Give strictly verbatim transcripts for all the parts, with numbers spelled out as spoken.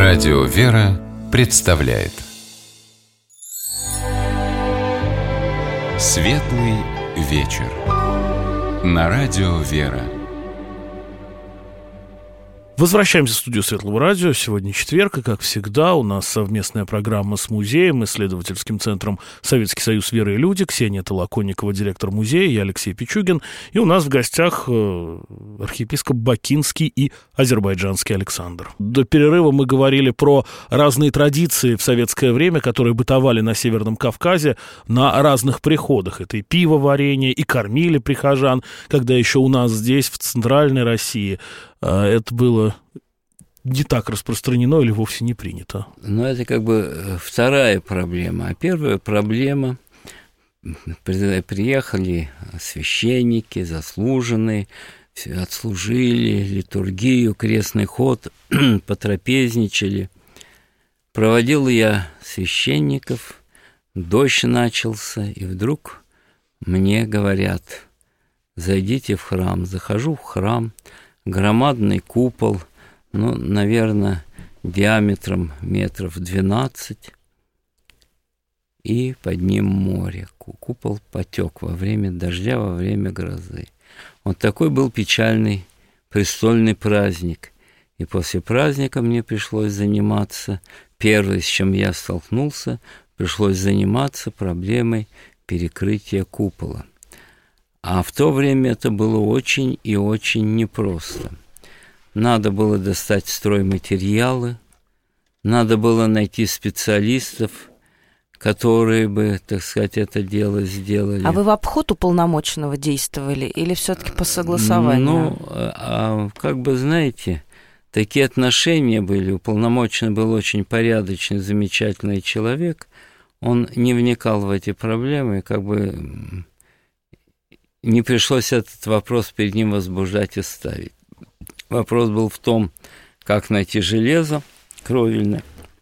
Радио «Вера» представляет Светлый вечер на Радио «Вера». Возвращаемся в студию Светлого радио. Сегодня четверг, и, как всегда, у нас совместная программа с музеем, исследовательским центром «Советский союз. Вера и люди». Ксения Толоконникова, директор музея, я Алексей Пичугин. И у нас в гостях э, архиепископ Бакинский и азербайджанский Александр. До перерыва мы говорили про разные традиции в советское время, которые бытовали на Северном Кавказе на разных приходах. Это и пиво, варенье, и кормили прихожан, когда еще у нас здесь, в Центральной России, это было не так распространено или вовсе не принято. Но это как бы вторая проблема. А первая проблема – приехали священники, заслуженные, отслужили литургию, крестный ход, потрапезничали. Проводил я священников, дождь начался, и вдруг мне говорят: зайдите в храм. Захожу в храм, громадный купол, ну, наверное, диаметром метров двенадцать, и под ним море. Купол потек во время дождя, во время грозы. Вот такой был печальный престольный праздник. И после праздника мне пришлось заниматься, первое, с чем я столкнулся, пришлось заниматься проблемой перекрытия купола. А в то время это было очень и очень непросто. Надо было достать стройматериалы, надо было найти специалистов, которые бы, так сказать, это дело сделали. А вы в обход уполномоченного действовали или все-таки по согласованию? Ну, а, как бы, знаете, такие отношения были. Уполномоченный был очень порядочный, замечательный человек. Он не вникал в эти проблемы, как бы не пришлось этот вопрос перед ним возбуждать и ставить. Вопрос был в том, как найти железо кровельное,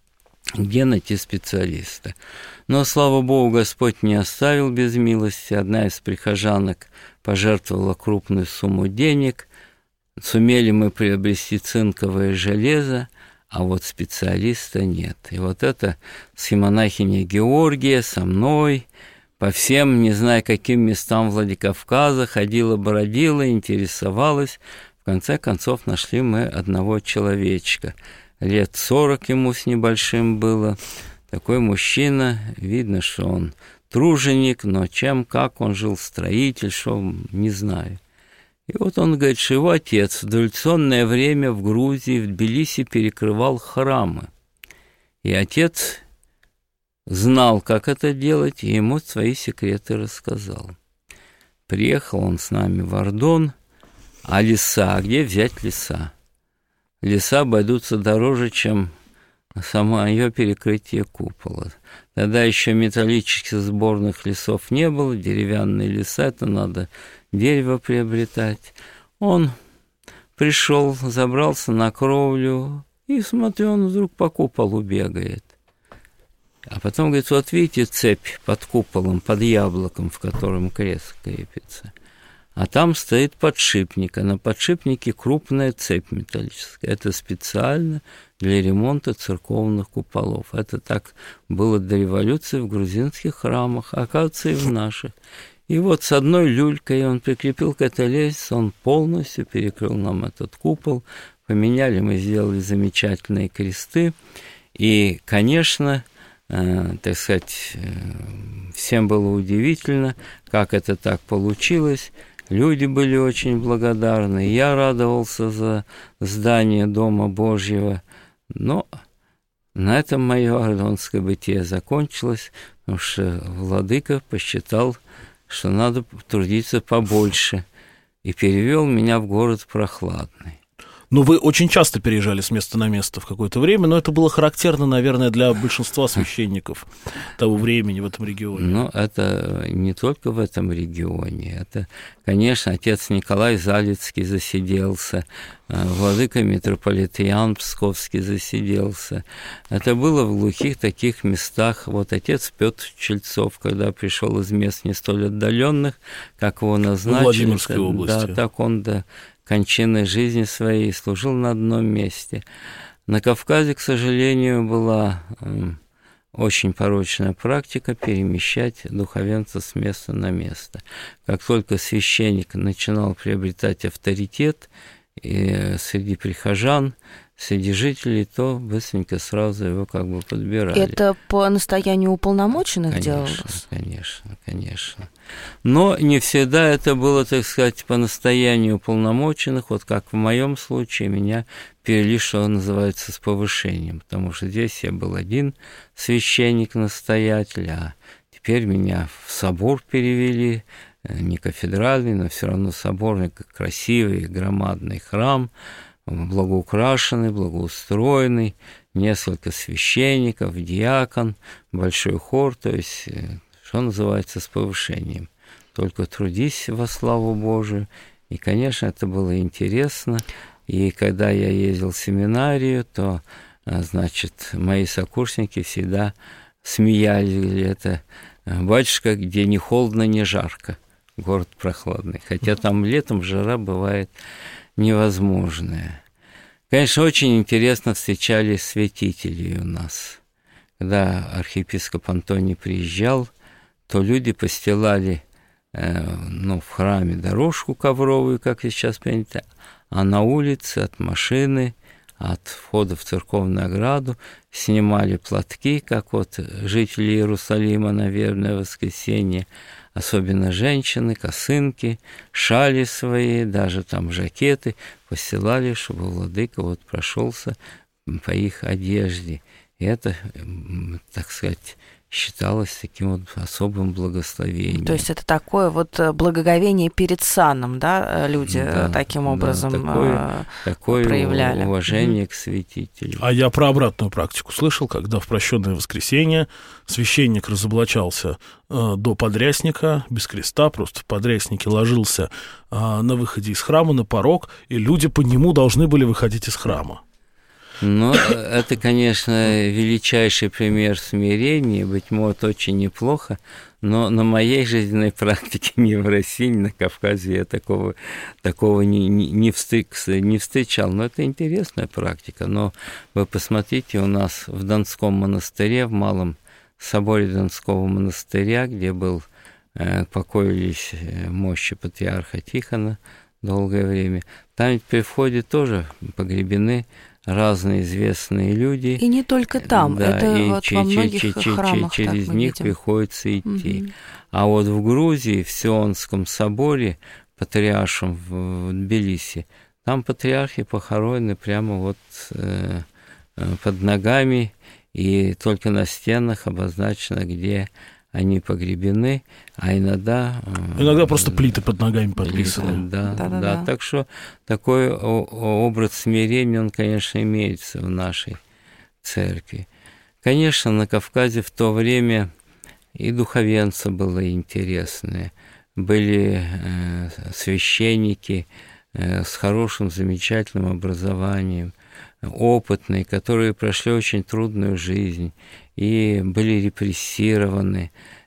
где найти специалиста. Но, слава Богу, Господь не оставил без милости. Одна из прихожанок пожертвовала крупную сумму денег. Сумели мы приобрести цинковое железо, а вот специалиста нет. И вот это схемонахиня Георгия со мной по всем, не знаю, каким местам Владикавказа ходила, бродила, интересовалась. В конце концов нашли мы одного человечка. Лет сорок ему с небольшим было. Такой мужчина, видно, что он труженик, но чем, как он жил, строитель, что, не знаю. И вот он говорит, что его отец в дореволюционное время в Грузии, в Тбилиси перекрывал храмы. И отец знал, как это делать, и ему свои секреты рассказал. Приехал он с нами в Ардон, а леса, где взять леса? Леса обойдутся дороже, чем самое перекрытие купола. Тогда еще металлических сборных лесов не было, деревянные леса, это надо дерево приобретать. Он пришел, забрался на кровлю, и, смотрю, он вдруг по куполу бегает. А потом говорит, вот видите цепь под куполом, под яблоком, в котором крест крепится. А там стоит подшипник, а на подшипнике крупная цепь металлическая. Это специально для ремонта церковных куполов. Это так было до революции в грузинских храмах, а оказывается и в наших. И вот с одной люлькой он прикрепил к этой лестнице, он полностью перекрыл нам этот купол. Поменяли, мы сделали замечательные кресты. И, конечно, э, так сказать, э, всем было удивительно, как это так получилось. Люди были очень благодарны, я радовался за здание Дома Божьего, но на этом мое ардонское бытие закончилось, потому что владыка посчитал, что надо трудиться побольше, и перевел меня в город Прохладный. Ну, вы очень часто переезжали с места на место в какое-то время, но это было характерно, наверное, для большинства священников того времени в этом регионе. Ну, это не только в этом регионе. Это, конечно, отец Николай Залицкий засиделся, владыка митрополит Иоанн Псковский засиделся. Это было в глухих таких местах. Вот отец Петр Чельцов, когда пришел из мест не столь отдаленных, как его назначили. В Владимирской области. Да, так он до кончины жизни своей служил на одном месте. На Кавказе, к сожалению, была очень порочная практика перемещать духовенца с места на место. Как только священник начинал приобретать авторитет и среди прихожан, среди жителей, то быстренько сразу его как бы подбирали. Это по настоянию уполномоченных конечно, делалось? Конечно, конечно. Но не всегда это было, так сказать, по настоянию уполномоченных. Вот как в моем случае меня перевели, что называется, с повышением, потому что здесь я был один священник-настоятель, а теперь меня в собор перевели, не кафедральный, но все равно соборный, красивый, громадный храм, благоукрашенный, благоустроенный, несколько священников, диакон, большой хор, то есть, что называется, с повышением. Только трудись во славу Божию. И, конечно, это было интересно. И когда я ездил в семинарию, то, значит, мои сокурсники всегда смеялись. Это «Батюшка, где ни холодно, ни жарко, город прохладный». Хотя там летом жара бывает невозможная. Конечно, очень интересно встречались святители у нас. Когда архиепископ Антоний приезжал, то люди постилали э, ну, в храме дорожку ковровую, как сейчас принято, а на улице от машины, от входа в церковную ограду снимали платки, как вот жители Иерусалима на вербное воскресенье, особенно женщины, косынки, шали свои, даже там жакеты постилали, чтобы владыка вот прошелся по их одежде. И это, так сказать, считалось таким вот особым благословением. То есть это такое вот благоговение перед саном, да, люди да, таким образом да, такое, такое проявляли. Уважение mm-hmm. к святителю. А я про обратную практику слышал, когда в прощенное воскресенье священник разоблачался э, до подрясника, без креста, просто в подряснике ложился э, на выходе из храма на порог, и люди по нему должны были выходить из храма. Но это, конечно, величайший пример смирения, быть может, очень неплохо, но на моей жизненной практике ни в России, ни на Кавказе я такого, такого не, не, не, встык, не встречал. Но это интересная практика. Но вы посмотрите, у нас в Донском монастыре, в Малом соборе Донского монастыря, где был, э, покоились мощи патриарха Тихона долгое время, там ведь при входе тоже погребены разные известные люди. И не только там, да, это и вот ч- во ч- многих ч- ч- храмах через так мы них видим. Приходится идти. Угу. А вот в Грузии, в Сионском соборе, патриаршем в, в Тбилиси, там патриархи похоронены прямо вот э, под ногами, и только на стенах обозначено, где они погребены, а иногда... Иногда просто плиты под ногами подписаны. Да, да, да, да. да. Так что такой образ смирения, он, конечно, имеется в нашей церкви. Конечно, на Кавказе в то время и духовенство было интересное. Были э, священники э, с хорошим, замечательным образованием, опытные, которые прошли очень трудную жизнь и были репрессированы,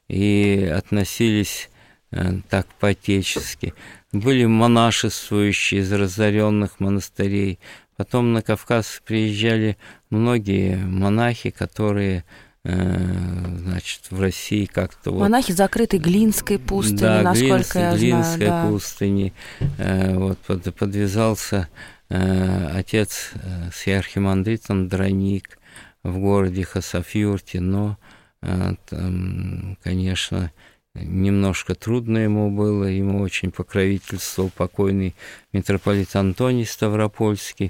и относились э, так по-отечески. Были монашествующие из разоренных монастырей. Потом на Кавказ приезжали многие монахи, которые, э, значит, в России как-то... Монахи вот, закрытой Глинской пустыни, да, насколько я Глинской знаю. Да. пустыни. Э, вот под, подвязался э, отец э, с архимандритом Дроник в городе Хасавюрте, но, э, там, конечно, немножко трудно ему было, ему очень покровительствовал покойный митрополит Антоний Ставропольский,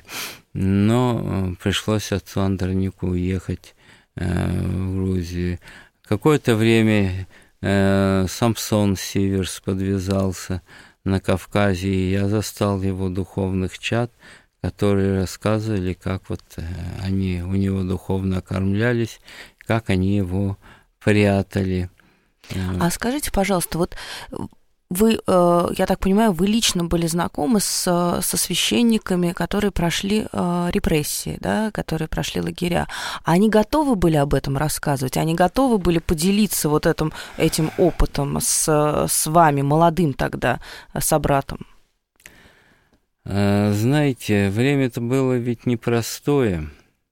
но пришлось отцу Андронику уехать э, в Грузию. Какое-то время э, Самсон Сиверс подвязался на Кавказе, и я застал его духовных чад, которые рассказывали, как вот они у него духовно окормлялись, как они его прятали. А скажите, пожалуйста, вот вы, я так понимаю, вы лично были знакомы с, со священниками, которые прошли репрессии, да, которые прошли лагеря. Они готовы были об этом рассказывать? Они готовы были поделиться вот этим, этим опытом с, с вами, молодым тогда, собратом? Знаете, время-то было ведь непростое.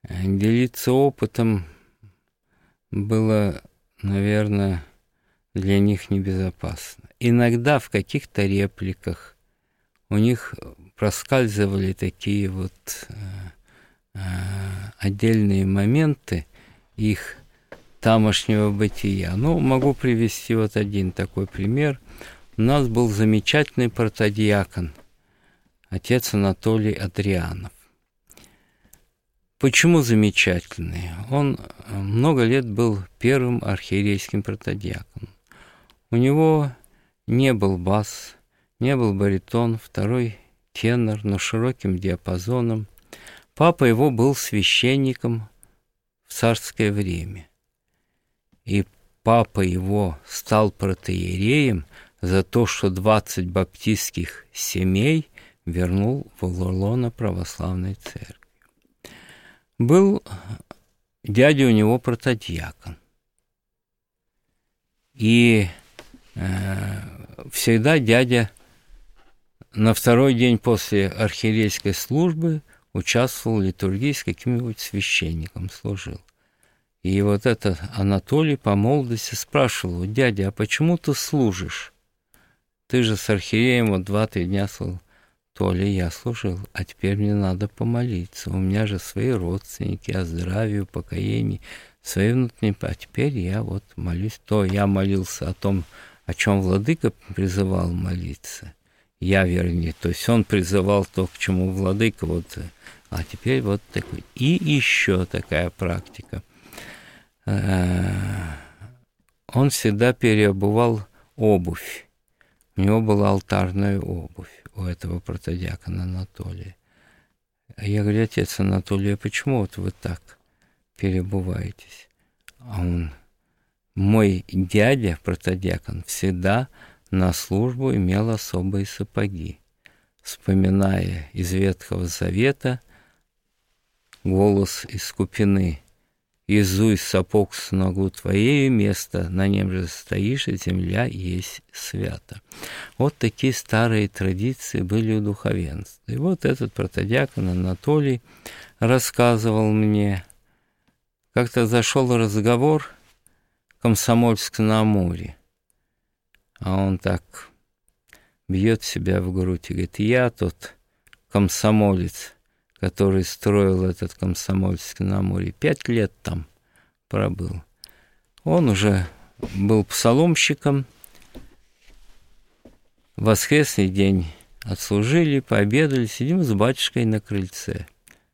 делиться опытом было, наверное, для них небезопасно. Иногда в каких-то репликах у них проскальзывали такие вот э, э, отдельные моменты их тамошнего бытия. Ну, могу привести вот один такой пример. У нас был замечательный протодиакон, отец Анатолий Адрианов. Почему замечательный? Он много лет был первым архиерейским протодиаконом. У него не был бас, не был баритон, второй тенор, но широким диапазоном. Папа его был священником в царское время. И папа его стал протоиереем за то, что двадцать баптистских семей вернул в лоно православной церкви. Был дядя у него протодиакон. И э, всегда дядя на второй день после архиерейской службы участвовал в литургии, с каким-нибудь священником служил. И вот этот Анатолий по молодости спрашивал: дядя, а почему ты служишь? Ты же с архиереем вот два-три дня служил. Толя, я служил, а теперь мне надо помолиться. У меня же свои родственники, о здравии, упокоении, свои внутренние... А теперь я вот молюсь. То я молился о том, о чем владыка призывал молиться. Я, вернее, то есть он призывал то, к чему владыка, вот, а теперь вот такой. И еще такая практика. Он всегда переобувал обувь. У него была алтарная обувь у этого протодиакона Анатолия. А я говорю: отец Анатолий, а почему вот вы так переобуваетесь? А он: мой дядя, протодиакон, всегда на службу имел особые сапоги. Вспоминая из Ветхого Завета голос из Купины: «Изуй сапог с ногу твоею, место на нем же стоишь, и земля есть свята». Вот такие старые традиции были у духовенства. И вот этот протодиакон Анатолий рассказывал мне, как-то зашел разговор Комсомольск-на-Амуре, а он так бьет себя в грудь и говорит: я тот комсомолец, который строил этот Комсомольск-на-Амуре, пять лет там пробыл. Он уже был псаломщиком. В воскресный день отслужили, пообедали, сидим с батюшкой на крыльце.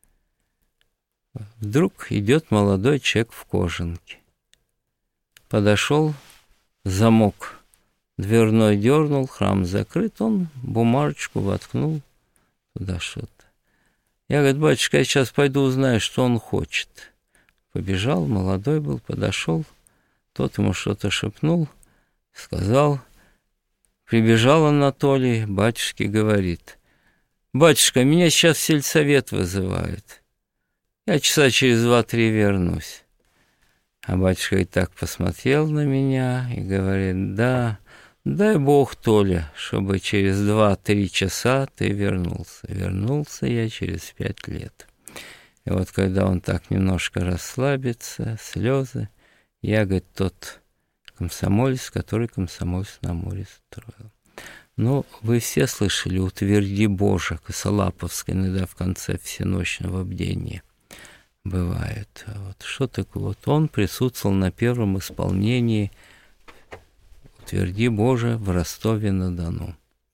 Вдруг идет молодой человек в кожанке. Подошел, замок дверной дернул, храм закрыт, он бумажечку воткнул туда что-то. Я, говорит: батюшка, я сейчас пойду узнаю, что он хочет. Побежал, молодой был, подошел, тот ему что-то шепнул, сказал. Прибежал Анатолий, батюшке говорит: батюшка, меня сейчас в сельсовет вызывают. Я часа через два-три вернусь. А батюшка и так посмотрел на меня и говорит: да, дай Бог, Толя, чтобы через два-три часа ты вернулся. Вернулся я через пять лет. И вот когда он так немножко расслабится, слезы, я, говорит, тот комсомолец, который Комсомольск-на-Амуре строил. Ну, вы все слышали «Утверди Боже», Косолаповское, иногда в конце всеночного бдения бывает. Вот что такое? Вот он присутствовал на первом исполнении «Утверди Боже» в Ростове-на-Дону.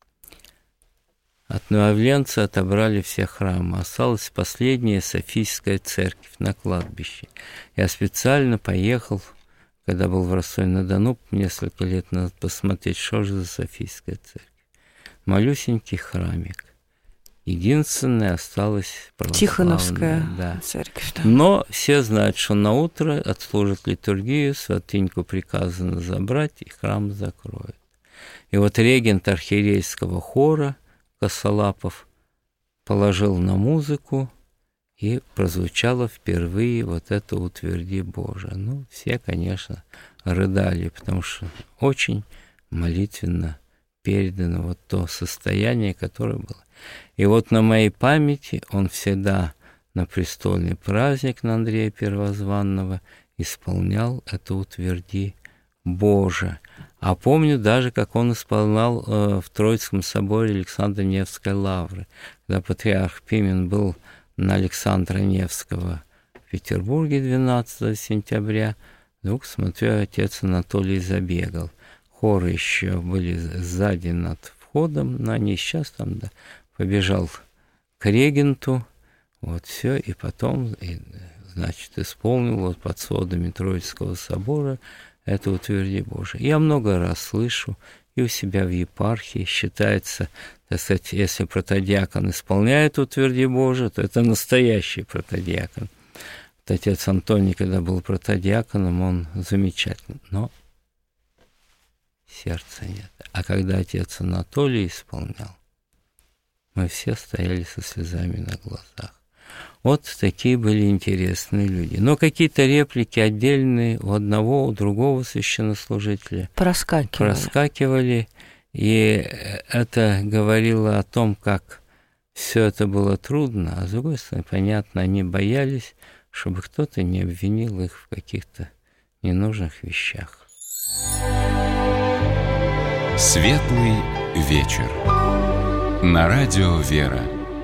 От нововленца отобрали все храмы. Осталась последняя Софийская церковь на кладбище. Я специально поехал, когда был в Ростове-на-Дону, несколько лет назад, посмотреть, что же за Софийская церковь. Малюсенький храмик. Единственная осталась православная. Тихоновская, да, церковь. Да. Но все знают, что на утро отслужат литургию, святыньку приказано забрать, и храм закроют. И вот регент архиерейского хора Косолапов положил на музыку, и прозвучало впервые вот это «Утверди Боже». Ну, все, конечно, рыдали, потому что очень молитвенно передано вот то состояние, которое было. И вот на моей памяти он всегда на престольный праздник на Андрея Первозванного исполнял это «Утверди, Боже». А помню даже, как он исполнял э, в Троицком соборе Александра Невской лавры, когда патриарх Пимен был на Александра Невского в Петербурге двенадцатого сентября, вдруг, смотрю, отец Анатолий забегал. Хоры еще были сзади над входом, но они сейчас там, да, побежал к регенту, вот все, и потом, и, значит, исполнил вот под сводами Троицкого собора это «Утверди, Боже». Я много раз слышу, и у себя в епархии считается, так сказать, если протодиакон исполняет «Утверди, Боже», то это настоящий протодиакон. Вот отец Антоний, когда был протодиаконом, он замечательный, но сердца нет. А когда отец Анатолий исполнял, мы все стояли со слезами на глазах. Вот такие были интересные люди. Но какие-то реплики отдельные у одного, у другого священнослужителя проскакивали. проскакивали. И это говорило о том, как все это было трудно, а с другой стороны, понятно, они боялись, чтобы кто-то не обвинил их в каких-то ненужных вещах. Светлый вечер. На радио «Вера».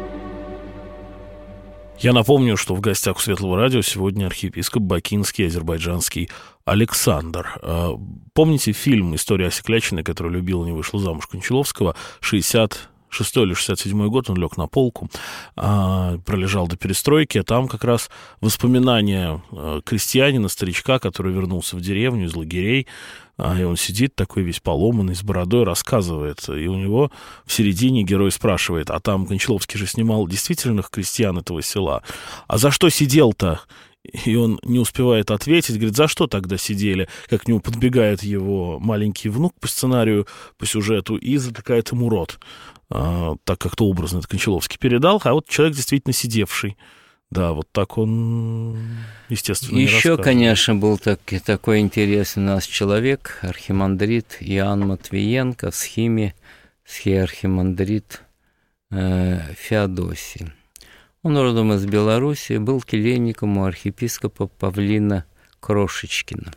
Я напомню, что в гостях у Светлого радио сегодня архиепископ бакинский, азербайджанский Александр. Помните фильм «История Осеклячиной», который любил и не вышла замуж Кончаловского, шестьдесят шестой или шестьдесят седьмой год, он лег на полку, пролежал до перестройки, а там как раз воспоминания крестьянина, старичка, который вернулся в деревню из лагерей, и он сидит такой весь поломанный, с бородой, рассказывает, и у него в середине герой спрашивает, а там Кончаловский же снимал действительных крестьян этого села, а за что сидел-то? И он не успевает ответить, говорит, за что тогда сидели? Как к нему подбегает его маленький внук по сценарию, по сюжету, и затыкает ему рот. А, так как-то образно это Кончаловский передал, а вот человек действительно сидевший. Да, вот так он, естественно, не Еще, рассказывает. конечно, был так, такой интересный у нас человек, архимандрит Иоанн Матвиенко в схиме, схиархимандрит э, Феодосий. Он родом из Белоруссии, был келейником у архиепископа Павлина Крошечкина.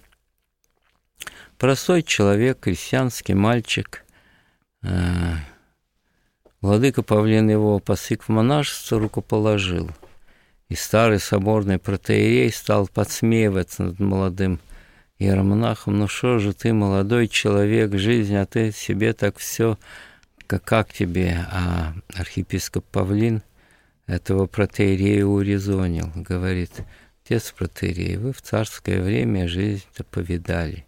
Простой человек, крестьянский мальчик. Э, владыка Павлин его посык в монашество рукоположил. И старый соборный протоиерей стал подсмеиваться над молодым иеромонахом. Ну что же ты, молодой человек, жизнь, а ты себе так все, как, как тебе? А архиепископ Павлин этого протоиерея урезонил. Говорит, отец протоиерей, вы в царское время жизнь-то повидали.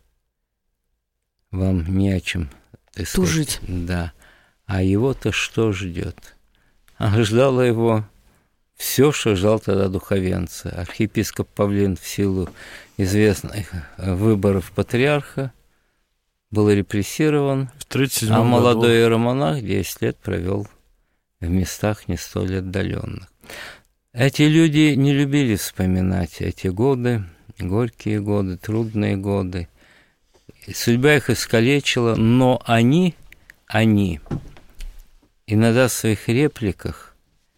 Вам не о чем, так сказать, тужить. Да. А его-то что ждет? А ждало его все, что ждал тогда духовенца. Архиепископ Павлин в силу известных выборов патриарха был репрессирован, а молодой иеромонах десять лет провел в местах не столь отдаленных. Эти люди не любили вспоминать эти годы, горькие годы, трудные годы. Судьба их искалечила, но они, они иногда в своих репликах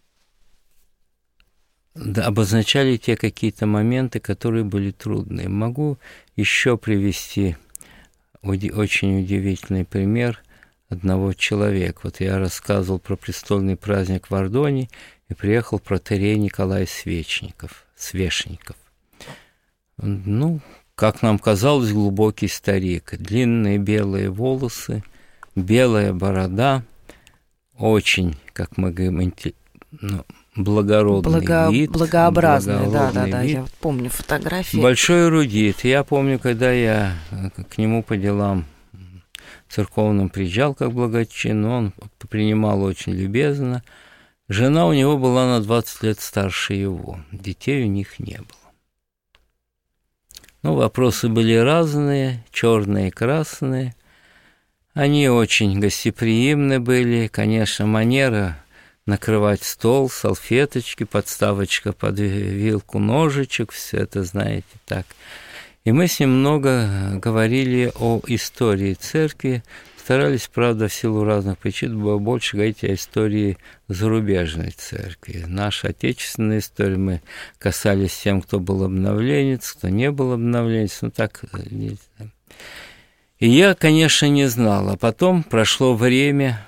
обозначали те какие-то моменты, которые были трудные. Могу еще привести очень удивительный пример одного человека. Вот я рассказывал про престольный праздник в Ордоне, и приехал протоиерей Николай Свечников, Свешников. Ну, как нам казалось, глубокий старик. Длинные белые волосы, белая борода, очень, как мы говорим, ну, благородный Благо... вид. Благообразный, да-да-да, я помню фотографии. Большой эрудит. Я помню, когда я к нему по делам церковным приезжал как благочин, он принимал очень любезно. Жена у него была на двадцать лет старше его, детей у них не было. Ну, вопросы были разные, черные и красные. Они очень гостеприимны были, конечно, манера накрывать стол, салфеточки, подставочка под вилку, ножичек, все это, знаете, так. И мы с ним много говорили о истории церкви, старались, правда, в силу разных причин больше говорить о истории зарубежной церкви. Наша отечественная история, мы касались тем, кто был обновленец, кто не был обновленец, ну так. И я, конечно, не знал, а потом прошло время,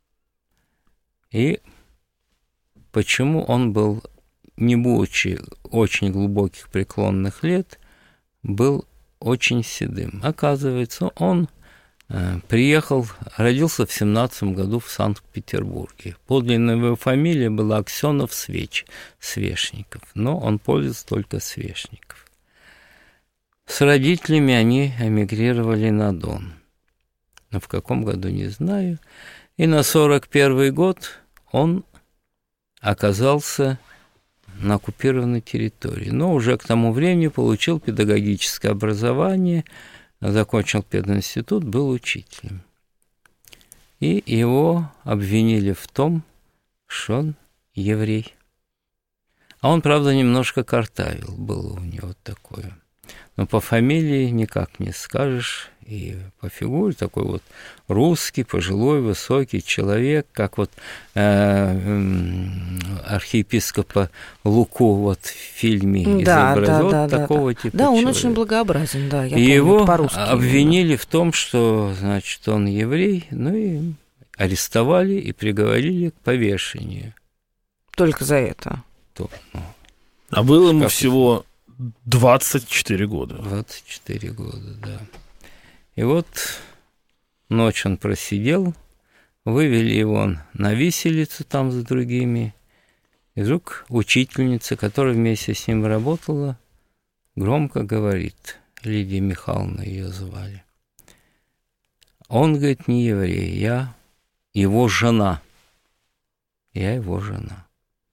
и почему он был, не будучи очень глубоких преклонных лет, был очень седым. Оказывается, он приехал, родился в семнадцатом году в Санкт-Петербурге. Подлинная его фамилия была Аксенов Свеч, Свешников, но он пользуется только Свешников. С родителями они эмигрировали на Дон. Но в каком году, не знаю. И на сорок первый год он оказался на оккупированной территории. Но уже к тому времени получил педагогическое образование, закончил пединститут, был учителем. И его обвинили в том, что он еврей. А он, правда, немножко картавил, было у него такое. Но по фамилии никак не скажешь, и по фигуре такой вот русский, пожилой, высокий человек, как вот э, архиепископа Луку вот в фильме да, изобразил, да, вот да, такого да. типа Да, он человека. очень благообразен, да, я и помню, его по-русски обвинили именно. в том, что, значит, он еврей, ну и арестовали и приговорили к повешению. Только за это? То, ну, а было ему как... всего двадцать четыре года. двадцать четыре года, да. И вот ночь он просидел, вывели его на виселицу там с другими, и вдруг учительница, которая вместе с ним работала, громко говорит, Лидия Михайловна ее звали. Он, говорит, не еврей, я его жена. Я его жена.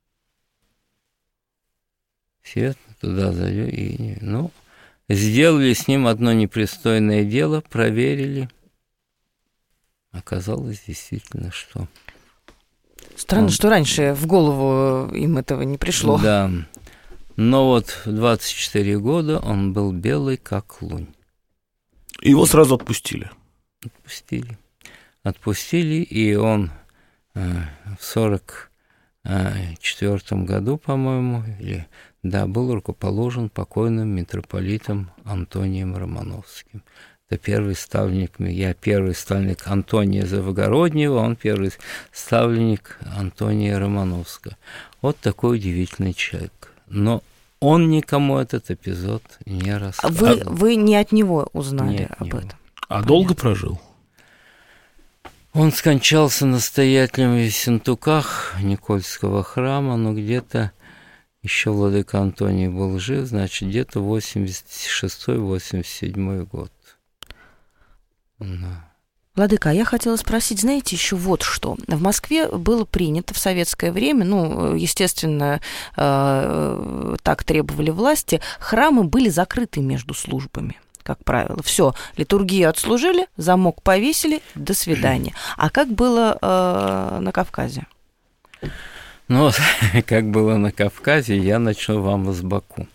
Свет туда зайдет, и, ну, сделали с ним одно непристойное дело, проверили. Оказалось действительно, что... Странно, он... что раньше в голову им этого не пришло. Да. Но вот в двадцать четыре года он был белый, как лунь. Его сразу отпустили. Отпустили. Отпустили, и он э, в сорок четвёртом году, по-моему, или, да, был рукоположен покойным митрополитом Антонием Романовским. Это первый ставленник, я первый ставленник Антония Завгороднего, он первый ставленник Антония Романовского. Вот такой удивительный человек. Но он никому этот эпизод не рассказывал. Вы, вы не от него узнали Нет, об него. этом? А Понятно. Долго прожил? Он скончался настоятелем в Ессентуках Никольского храма, но где-то еще владыка Антоний был жив, значит, где-то восемьдесят шестой восемьдесят седьмой год. Да. Владыка, я хотела спросить, знаете, еще вот что. В Москве было принято в советское время, ну, естественно, э, так требовали власти, храмы были закрыты между службами, как правило. Все, литургию отслужили, замок повесили, до свидания. А как было э, на Кавказе? Ну, как было на Кавказе, я начну вам с Баку.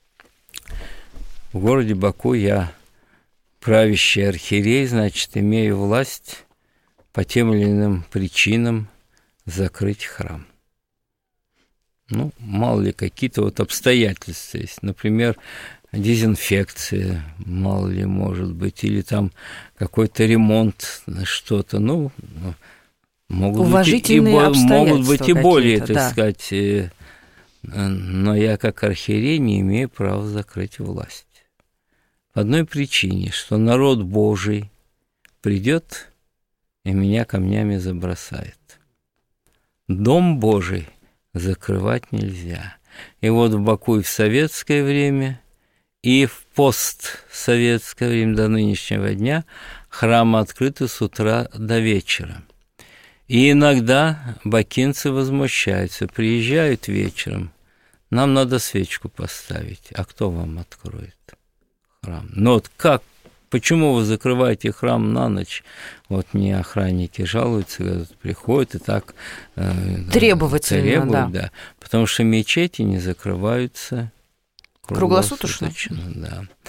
В городе Баку я правящий архиерей, значит, имею власть по тем или иным причинам закрыть храм. Ну, мало ли, какие-то вот обстоятельства есть. Например, дезинфекция, мало ли, может быть, или там какой-то ремонт, что-то, ну, могут уважительные быть и, могут быть и более, так да. сказать, но я как архиерей не имею права закрыть власть. По одной причине, что народ Божий придет и меня камнями забросает. Дом Божий закрывать нельзя. И вот в Баку и в советское время, и в постсоветское время до нынешнего дня храмы открыты с утра до вечера. И иногда бакинцы возмущаются, приезжают вечером, нам надо свечку поставить, а кто вам откроет храм? Ну вот как, почему вы закрываете храм на ночь? Вот мне охранники жалуются, говорят, приходят и так э, требовательно, требуют, да. да. Потому что мечети не закрываются круглосуточно. Круглосуточно? Да.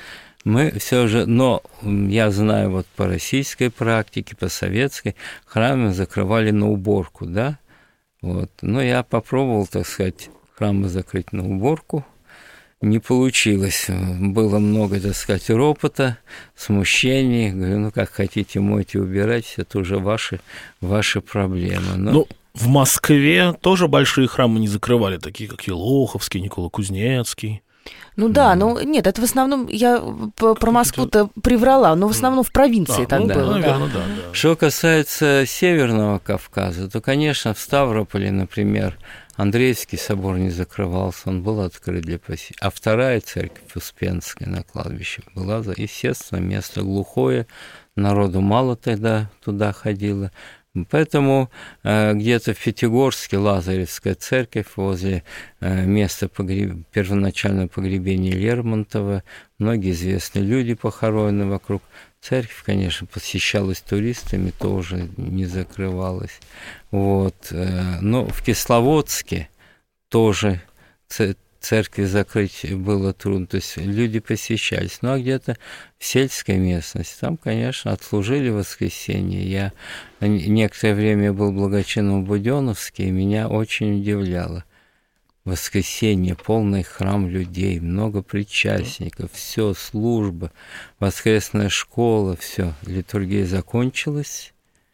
Мы все же, но я знаю вот по российской практике, по советской, храмы закрывали на уборку, да, вот. Но я попробовал, так сказать, храмы закрыть на уборку, не получилось, было много, так сказать, ропота, смущений, говорю, ну, как хотите, мойте, убирайтесь, это уже ваши, ваши проблемы. Но... Ну, в Москве тоже большие храмы не закрывали, такие как Елоховский, Никола-Кузнецкий. Ну да, ну нет, это в основном, я про Москву-то приврала, но в основном в провинции а, так ну, было. Наверное, да. Да, да. Что касается Северного Кавказа, то, конечно, в Ставрополе, например, Андреевский собор не закрывался, он был открыт для посещения. А вторая церковь Успенская на кладбище была, естественно, место глухое, народу мало тогда туда ходило. Поэтому э, где-то в Пятигорске Лазаревская церковь возле э, места погреб... первоначального погребения Лермонтова, многие известные люди похоронены вокруг. Церковь, конечно, посещалась туристами, тоже не закрывалась. Вот. Э, но в Кисловодске тоже церкви закрыть было трудно, то есть люди посещались. Ну, а где-то в сельской местности, там, конечно, отслужили воскресенье. Я некоторое время был благочинным в Будённовске, и меня очень удивляло. Воскресенье, полный храм людей, много причастников, все, служба, воскресная школа, все, литургия закончилась.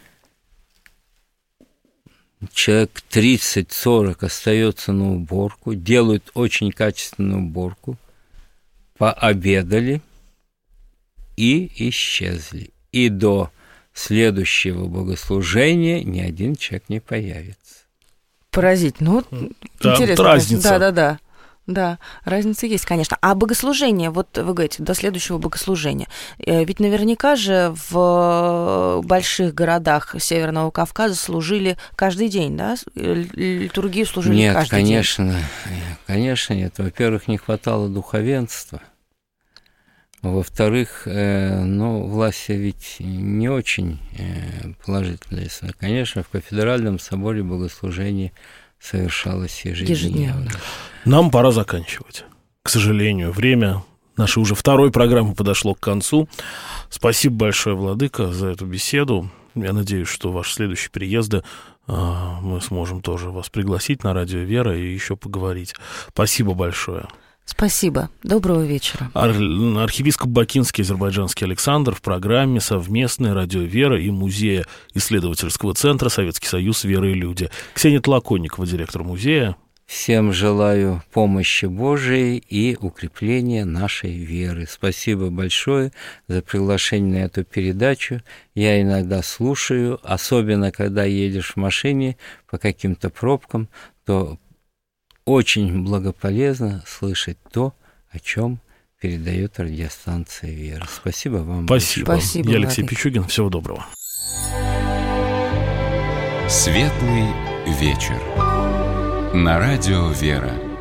Человек тридцать-сорок остается на уборку, делают очень качественную уборку, пообедали и исчезли. И до следующего богослужения ни один человек не появится. Поразительно. Ну, да, интересно. Разница. Да-да-да. Да, разница есть, конечно. А богослужение, вот вы говорите, до следующего богослужения. Ведь наверняка же в больших городах Северного Кавказа служили каждый день, да? Литургию служили нет, каждый конечно, день. Нет, конечно, нет. Во-первых, не хватало духовенства. Во-вторых, э, ну, власть ведь не очень э, положительная. Конечно, в кафедральном соборе богослужение совершалось ежедневно. ежедневно. Нам пора заканчивать. К сожалению, время нашей уже второй программы подошло к концу. Спасибо большое, Владыка, за эту беседу. Я надеюсь, что ваши следующие переезды э, мы сможем тоже вас пригласить на радио «Вера» и еще поговорить. Спасибо большое. Спасибо. Доброго вечера. Ар- архиепископ Бакинский, азербайджанский Александр в программе совместной радио «Вера» и Музея исследовательского центра «Советский Союз. Вера и люди». Ксения Толоконникова, директор музея. Всем желаю помощи Божией и укрепления нашей веры. Спасибо большое за приглашение на эту передачу. Я иногда слушаю, особенно когда едешь в машине по каким-то пробкам, то очень благополезно слышать то, о чем передает радиостанция «Вера». Спасибо вам. Спасибо. Спасибо. Я Алексей Пичугин. Всего доброго. Светлый вечер. На радио «Вера».